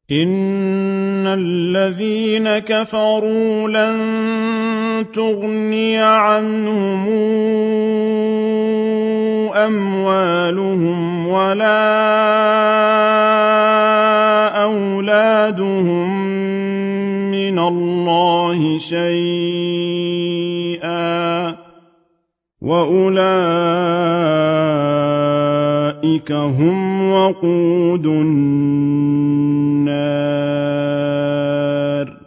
إن الذين كفروا لن تغني عنهم أموالهم ولا أولادهم من الله شيئا وأولئك هم وقود النار